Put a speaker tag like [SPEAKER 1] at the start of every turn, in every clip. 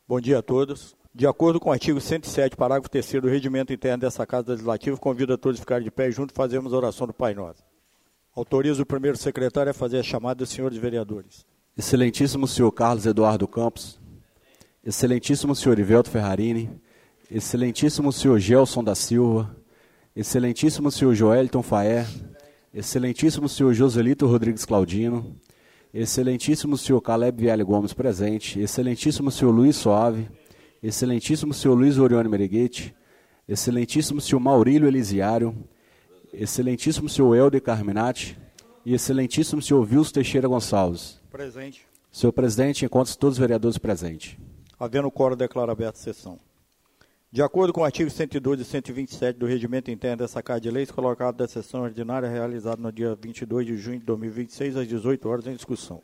[SPEAKER 1] Bom dia a todos. De acordo com o artigo 107, parágrafo 3º do Regimento Interno dessa Casa Legislativa, convido a todos a ficarem de pé e juntos fazemos a oração do Pai Nosso. Autorizo o primeiro secretário a fazer a chamada dos senhores vereadores.
[SPEAKER 2] Excelentíssimo senhor Carlos Eduardo Campos, excelentíssimo senhor Ivelto Ferrarini, excelentíssimo senhor Gelson da Silva, excelentíssimo senhor Joelton Faé, excelentíssimo senhor Joselito Rodrigues Claudino, excelentíssimo senhor Caleb Viale Gomes presente, excelentíssimo senhor Luiz Soave, excelentíssimo senhor Luiz Orione Mereguete, excelentíssimo senhor Maurílio Elisiário, excelentíssimo senhor Helder Carminati e excelentíssimo senhor Wilson Teixeira Gonçalves.
[SPEAKER 1] Presente.
[SPEAKER 2] Senhor presidente, encontro todos os vereadores presentes.
[SPEAKER 1] Havendo quórum, declaro aberta a sessão. De acordo com o artigo 112 e 127 do Regimento Interno dessa Casa de Leis, colocado da sessão ordinária realizada no dia 22 de junho de 2026, às 18 horas, em discussão.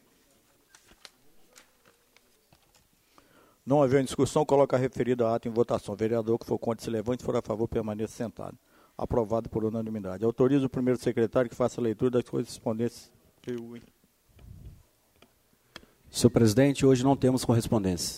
[SPEAKER 1] Não havendo discussão, coloca a referida ato em votação. Vereador que for contra, se levante, se for a favor, permaneça sentado. Aprovado por unanimidade. Autorizo o primeiro secretário que faça a leitura das correspondências.
[SPEAKER 2] Senhor presidente, hoje não temos correspondência.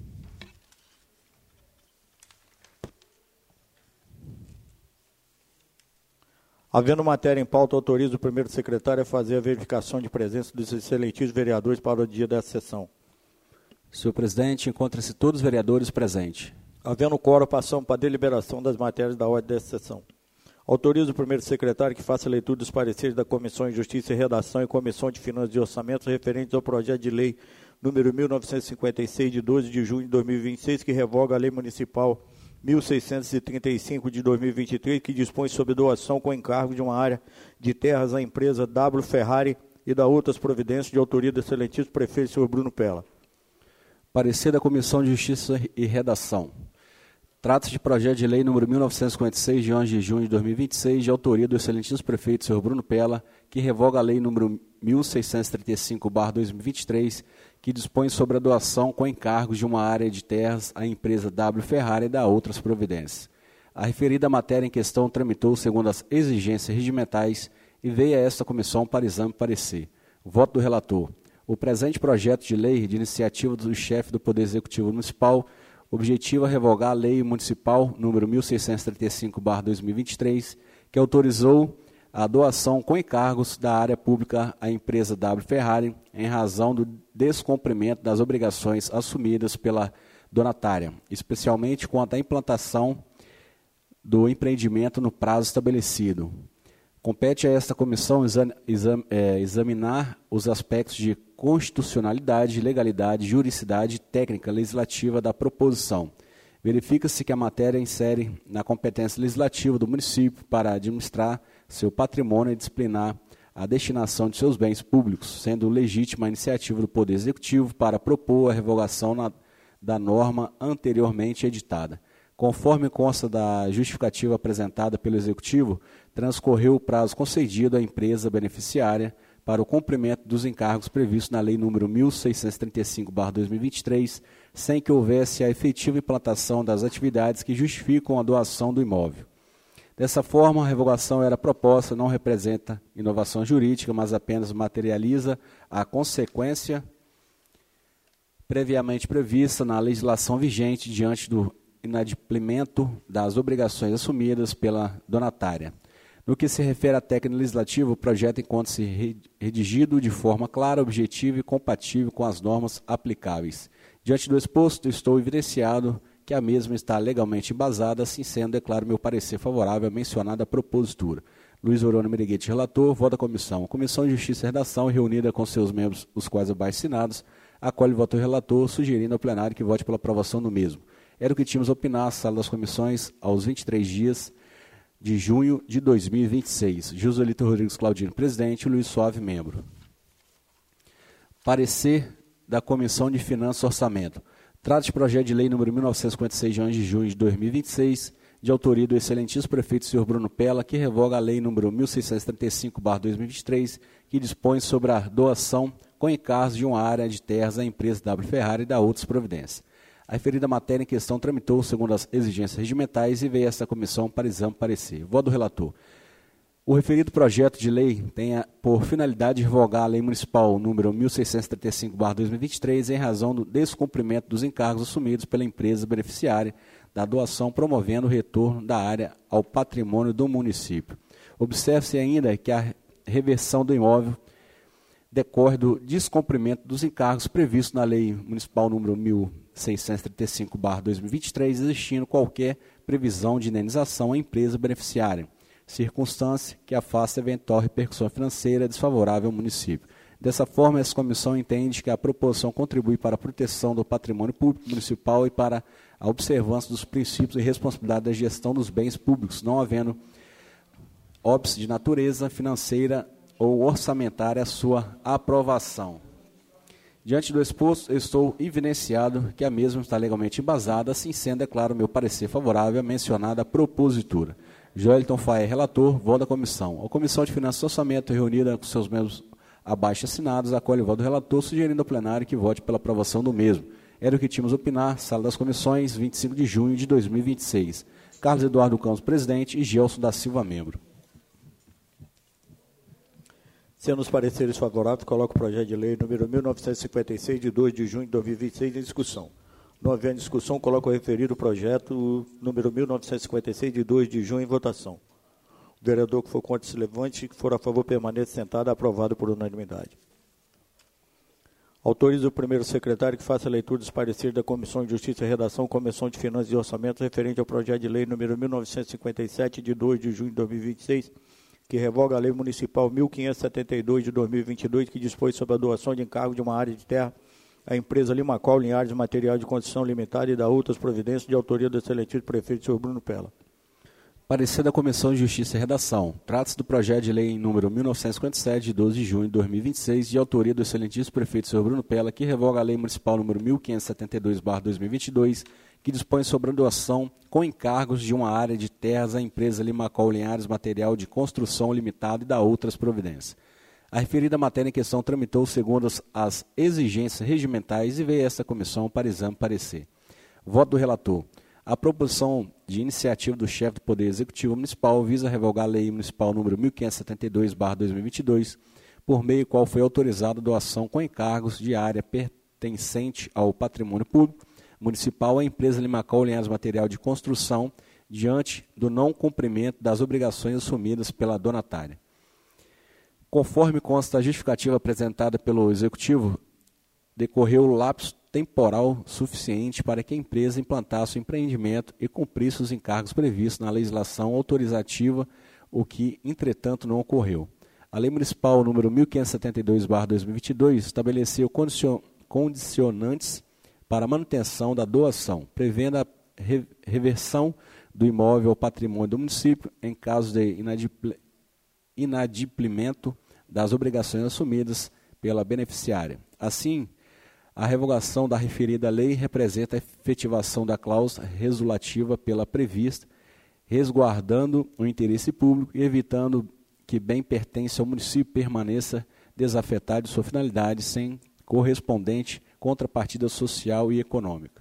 [SPEAKER 1] Havendo matéria em pauta, autorizo o primeiro secretário a fazer a verificação de presença dos excelentíssimos vereadores para o dia dessa sessão.
[SPEAKER 2] Senhor presidente, encontram-se todos os vereadores presentes.
[SPEAKER 1] Havendo quórum, passamos para a deliberação das matérias da ordem dessa sessão. Autorizo o primeiro secretário que faça a leitura dos pareceres da Comissão de Justiça e Redação e Comissão de Finanças e Orçamentos referentes ao projeto de lei número 1956, de 12 de junho de 2026, que revoga a Lei Municipal 1635 de 2023, que dispõe sobre doação com encargo de uma área de terras à empresa W. Ferrari e da outras providências de autoria do excelentíssimo prefeito, senhor Bruno Pella.
[SPEAKER 2] Parecer da Comissão de Justiça e Redação. Trata-se de projeto de lei número 1956, de 11 de junho de 2026, de autoria do excelentíssimo prefeito, senhor Bruno Pella, que revoga a lei número 1635/2023, que dispõe sobre a doação com encargos de uma área de terras à empresa W. Ferrari e da outras providências. A referida matéria em questão tramitou segundo as exigências regimentais e veio a esta comissão para exame e parecer. Voto do relator. O presente projeto de lei de iniciativa do chefe do Poder Executivo Municipal objetiva revogar a Lei Municipal número 1635/2023, que autorizou a doação com encargos da área pública à empresa W. Ferrari em razão do descumprimento das obrigações assumidas pela donatária, especialmente quanto à implantação do empreendimento no prazo estabelecido. Compete a esta comissão examinar os aspectos de constitucionalidade, legalidade, juridicidade e técnica legislativa da proposição. Verifica-se que a matéria insere na competência legislativa do município para administrar seu patrimônio e disciplinar a destinação de seus bens públicos, sendo legítima a iniciativa do Poder Executivo para propor a revogação da norma anteriormente editada. Conforme consta da justificativa apresentada pelo Executivo, transcorreu o prazo concedido à empresa beneficiária para o cumprimento dos encargos previstos na Lei nº 1635/2023, sem que houvesse a efetiva implantação das atividades que justificam a doação do imóvel. Dessa forma, a revogação era proposta, não representa inovação jurídica, mas apenas materializa a consequência previamente prevista na legislação vigente diante do inadimplemento das obrigações assumidas pela donatária. No que se refere à técnica legislativa, o projeto encontra-se redigido de forma clara, objetiva e compatível com as normas aplicáveis. Diante do exposto, estou evidenciado que a mesma está legalmente embasada, assim sendo, declaro meu parecer favorável à mencionada propositura. Luiz Orione Mereguete, relator, voto da comissão. A Comissão de Justiça e Redação, reunida com seus membros, os quais abaixo assinados, acolhe o voto do relator, sugerindo ao plenário que vote pela aprovação do mesmo. Era o que tínhamos a opinar, sala das comissões, aos 23 dias de junho de 2026. Joselito Rodrigues Claudino, presidente, Luiz Soave, membro. Parecer da Comissão de Finanças e Orçamento. Trata-se de projeto de lei número 1956, de 11 de junho de 2026, de autoria do excelentíssimo prefeito, senhor Bruno Pella, que revoga a lei número 1635/2023, que dispõe sobre a doação com encargos de uma área de terras à empresa W. Ferrari e da outras providências. A referida matéria em questão tramitou segundo as exigências regimentais e veio a esta comissão para exame e parecer. Voto do relator. O referido projeto de lei tem por finalidade revogar a Lei Municipal número 1635/2023 em razão do descumprimento dos encargos assumidos pela empresa beneficiária da doação, promovendo o retorno da área ao patrimônio do município. Observe-se ainda que a reversão do imóvel decorre do descumprimento dos encargos previstos na Lei Municipal número 1635/2023, existindo qualquer previsão de indenização à empresa beneficiária, circunstância que afasta eventual repercussão financeira desfavorável ao município. Dessa forma, essa comissão entende que a proposição contribui para a proteção do patrimônio público municipal e para a observância dos princípios e responsabilidade da gestão dos bens públicos, não havendo óbice de natureza financeira ou orçamentária a sua aprovação. Diante do exposto, estou evidenciado que a mesma está legalmente embasada, assim sendo, declaro meu parecer favorável à mencionada propositura. Joelton Faia, relator, voto da comissão. A Comissão de Finanças e Orçamento, reunida com seus membros abaixo assinados, acolhe o voto do relator, sugerindo ao plenário que vote pela aprovação do mesmo. Era o que tínhamos a opinar, Sala das Comissões, 25 de junho de 2026. Carlos Eduardo Campos, presidente, e Gelson da Silva, membro.
[SPEAKER 1] Sendo os pareceres favoráveis, coloco o projeto de lei número 1956, de 2 de junho de 2026, em discussão. Não havendo discussão, coloco o referido projeto número 1956, de 2 de junho, em votação. O vereador que for contra se levante, que for a favor permaneça sentado, aprovado por unanimidade. Autoriza o primeiro secretário que faça a leitura dos pareceres da Comissão de Justiça e Redação, Comissão de Finanças e Orçamento, referente ao projeto de lei número 1957, de 2 de junho de 2026, que revoga a Lei Municipal 1572 de 2022, que dispõe sobre a doação de encargo de uma área de terra à empresa Limacol Linhares Material de Construção Limitada e da outras providências, de autoria do excelentíssimo prefeito, senhor Bruno Pella.
[SPEAKER 2] Parecer da Comissão de Justiça e Redação. Trata-se do projeto de lei número 1957, de 12 de junho de 2026, de autoria do excelentíssimo prefeito, senhor Bruno Pella, que revoga a Lei Municipal número 1572/2022, que dispõe sobre a doação com encargos de uma área de terras à empresa Limacol Linhares Material de Construção Limitada e da outras providências. A referida matéria em questão tramitou segundo as exigências regimentais e veio a esta comissão para exame e parecer. Voto do relator. A proposição de iniciativa do chefe do Poder Executivo Municipal visa revogar a Lei Municipal número 1572/2022, por meio do qual foi autorizada a doação com encargos de área pertencente ao patrimônio público municipal à empresa Limacol Linhares Material de Construção, diante do não cumprimento das obrigações assumidas pela donatária. Conforme consta a justificativa apresentada pelo Executivo, decorreu o lapso temporal suficiente para que a empresa implantasse o empreendimento e cumprisse os encargos previstos na legislação autorizativa, o que, entretanto, não ocorreu. A Lei Municipal número 1572/2022 estabeleceu condicionantes para a manutenção da doação, prevendo a reversão do imóvel ao patrimônio do município em caso de inadimplemento das obrigações assumidas pela beneficiária. Assim, a revogação da referida lei representa a efetivação da cláusula resolutiva pela prevista, resguardando o interesse público e evitando que bem pertence ao município permaneça desafetado de sua finalidade sem correspondente contrapartida social e econômica.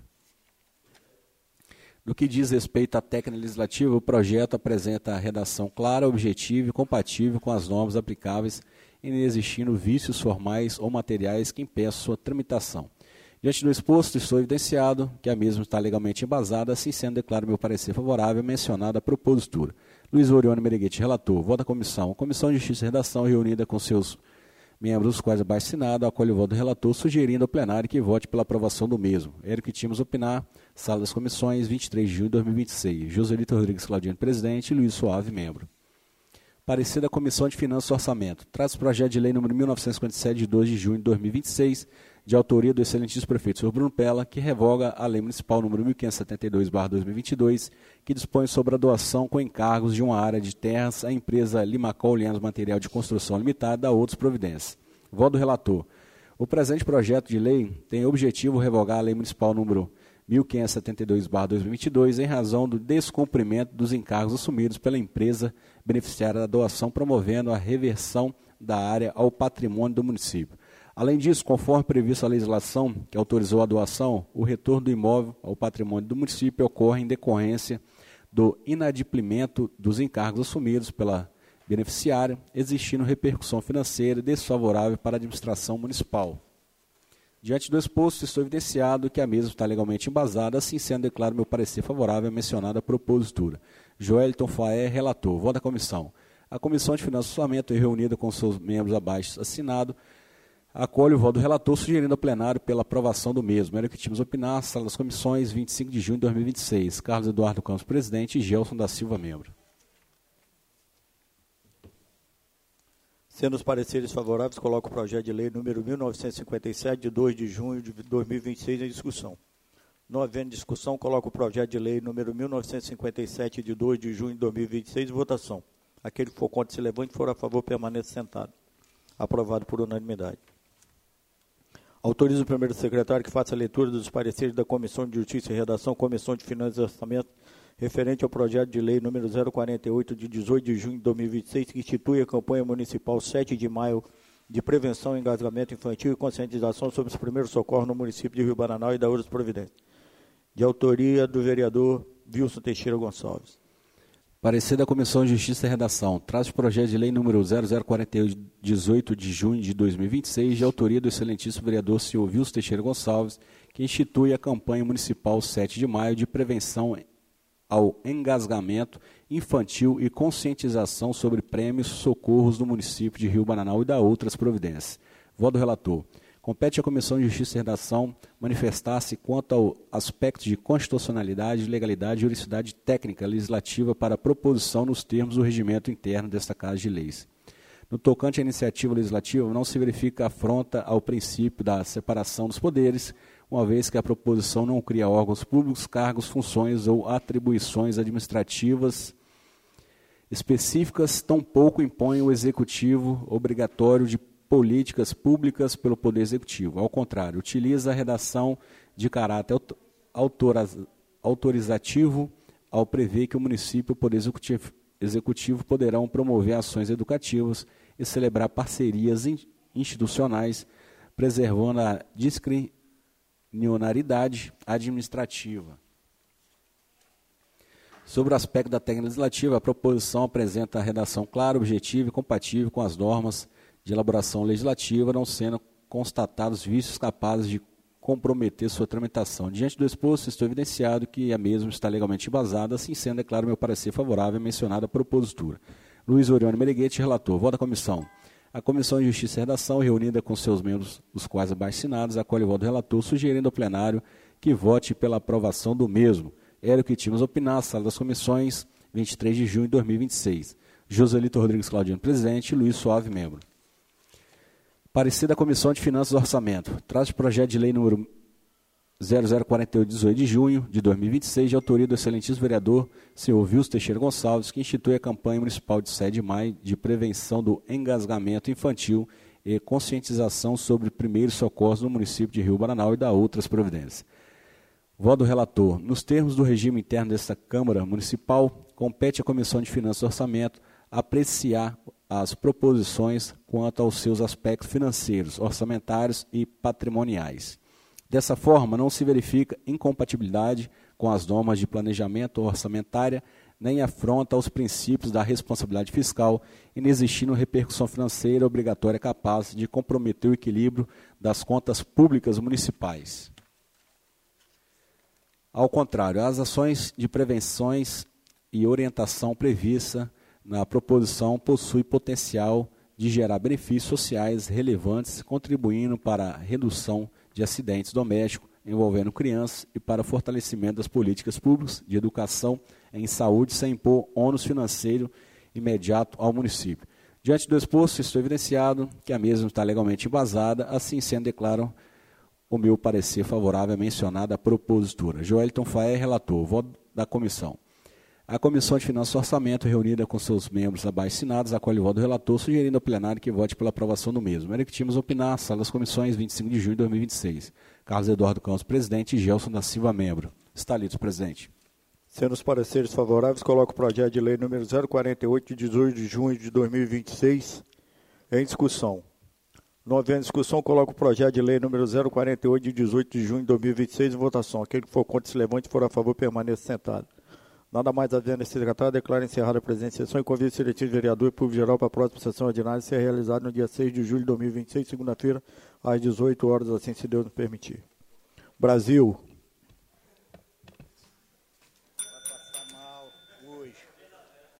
[SPEAKER 2] No que diz respeito à técnica legislativa, o projeto apresenta a redação clara, objetiva e compatível com as normas aplicáveis, inexistindo vícios formais ou materiais que impeçam sua tramitação. Diante do exposto, estou evidenciado que a mesma está legalmente embasada, assim sendo, declaro meu parecer favorável à mencionada propositura. Luiz Orione Mereguete, relator. Voto da comissão. A Comissão de Justiça e Redação, reunida com seus membros, os quais abaixo assinado, acolhe o voto do relator, sugerindo ao plenário que vote pela aprovação do mesmo. Era o que tínhamos a opinar. Sala das Comissões, 23 de junho de 2026. Joselito Rodrigues Claudino, presidente, e Luiz Suave, membro. Parecer da Comissão de Finanças e Orçamento. Trata-se do projeto de lei número 1957, de 2 de junho de 2026, de autoria do excelentíssimo prefeito, senhor Bruno Pella, que revoga a Lei Municipal número 1572/2022, que dispõe sobre a doação com encargos de uma área de terras à empresa Limacol Linhares Material de Construção Limitada, a outras providências. Voto do relator. O presente projeto de lei tem o objetivo de revogar a Lei Municipal número 1572/2022, em razão do descumprimento dos encargos assumidos pela empresa beneficiária da doação, promovendo a reversão da área ao patrimônio do município. Além disso, conforme previsto a legislação que autorizou a doação, o retorno do imóvel ao patrimônio do município ocorre em decorrência do inadimplemento dos encargos assumidos pela beneficiária, existindo repercussão financeira desfavorável para a administração municipal. Diante do exposto, estou evidenciado que a mesma está legalmente embasada, assim sendo, declaro meu parecer favorável à mencionada propositura. Joelton Faé, relator. Voto da comissão. A Comissão de Finanças e Orçamento, reunida com seus membros abaixo assinado, acolhe o voto do relator, sugerindo ao plenário pela aprovação do mesmo. Era o que tínhamos opinar, sala das comissões, 25 de junho de 2026. Carlos Eduardo Campos, presidente, e Gelson da Silva, membro.
[SPEAKER 1] Sendo os pareceres favoráveis, coloco o projeto de lei número 1957, de 2 de junho de 2026, em discussão. Não havendo discussão, coloco o projeto de lei número 1957, de 2 de junho de 2026, em votação. Aquele que for contra, se levante, for a favor, permaneça sentado. Aprovado por unanimidade. Autorizo o primeiro secretário que faça a leitura dos pareceres da Comissão de Justiça e Redação, Comissão de Finanças e Orçamento, referente ao projeto de lei número 048, de 18 de junho de 2026, que institui a campanha municipal 7 de maio de prevenção e engasgamento infantil e conscientização sobre os primeiros socorros no município de Rio Bananal e da outras providências. De autoria do vereador Wilson Teixeira Gonçalves.
[SPEAKER 2] Parecer da Comissão de Justiça e Redação. Traz o projeto de lei número 0048, 18 de junho de 2026, de autoria do excelentíssimo vereador senhor Wilson Teixeira Gonçalves, que institui a campanha municipal 7 de maio de prevenção ao engasgamento infantil e conscientização sobre prêmios socorros no município de Rio Bananal e da outras providências. Voto do relator. Compete à Comissão de Justiça e Redação manifestar-se quanto ao aspecto de constitucionalidade, legalidade e juridicidade técnica legislativa para a proposição nos termos do regimento interno desta Casa de Leis. No tocante à iniciativa legislativa, não se verifica afronta ao princípio da separação dos poderes, uma vez que a proposição não cria órgãos públicos, cargos, funções ou atribuições administrativas específicas, tampouco impõe o Executivo obrigatório de políticas públicas pelo Poder Executivo. Ao contrário, utiliza a redação de caráter autorizativo ao prever que o município e o Poder Executivo poderão promover ações educativas e celebrar parcerias institucionais, preservando a discricionariedade administrativa. Sobre o aspecto da técnica legislativa, a proposição apresenta a redação clara, objetiva e compatível com as normas de elaboração legislativa, não sendo constatados vícios capazes de comprometer sua tramitação. Diante do exposto, estou evidenciado que a mesma está legalmente embasada, assim sendo, declaro meu parecer favorável à mencionada propositura. Luiz Orione Meneghete, relator. Voto da comissão. A Comissão de Justiça e Redação, reunida com seus membros, os quais abaixo assinados, acolhe o voto do relator, sugerindo ao plenário que vote pela aprovação do mesmo. Era o que tínhamos opinar, sala das comissões, 23 de junho de 2026. Joselito Rodrigues Claudino, presidente, Luiz Suave, membro. Parecer da Comissão de Finanças e Orçamento. Traz o projeto de lei número 0048, 18 de junho de 2026, de autoria do excelentíssimo vereador senhor Wilson Teixeira Gonçalves, que institui a campanha municipal de 7 de maio de prevenção do engasgamento infantil e conscientização sobre primeiros socorros no município de Rio Bananal e da outras providências. Voto do relator. Nos termos do regime interno desta Câmara Municipal, compete à Comissão de Finanças e Orçamento apreciar as proposições quanto aos seus aspectos financeiros, orçamentários e patrimoniais. Dessa forma, não se verifica incompatibilidade com as normas de planejamento orçamentária, nem afronta aos princípios da responsabilidade fiscal, inexistindo repercussão financeira obrigatória capaz de comprometer o equilíbrio das contas públicas municipais. Ao contrário, as ações de prevenções e orientação prevista na proposição possuem potencial de gerar benefícios sociais relevantes, contribuindo para a redução de acidentes domésticos envolvendo crianças e para o fortalecimento das políticas públicas de educação em saúde, sem impor ônus financeiro imediato ao município. Diante do exposto, estou evidenciado que a mesma está legalmente embasada, assim sendo, declaro o meu parecer favorável à mencionada propositura. Joelton Faé, relator. Voto da comissão. A Comissão de Finanças e Orçamento, reunida com seus membros abaixo assinados, acolhe o voto do relator, sugerindo ao plenário que vote pela aprovação do mesmo. Era que tínhamos opinar, sala das comissões, 25 de junho de 2026. Carlos Eduardo Campos, presidente, e Gelson da Silva, membro. Está lido, presidente.
[SPEAKER 1] Sendo os pareceres favoráveis, coloco o projeto de lei número 048, de 18 de junho de 2026, em discussão. Não havendo discussão, coloco o projeto de lei número 048, de 18 de junho de 2026, em votação. Aquele que for contra, se levante, for a favor, permaneça sentado. Nada mais havendo esse secretário, declara encerrada a presente sessão e convida o seletivo vereador e público geral para a próxima sessão ordinária ser realizada no dia 6 de julho de 2026, segunda-feira, às 18 horas, assim se Deus nos permitir. Brasil.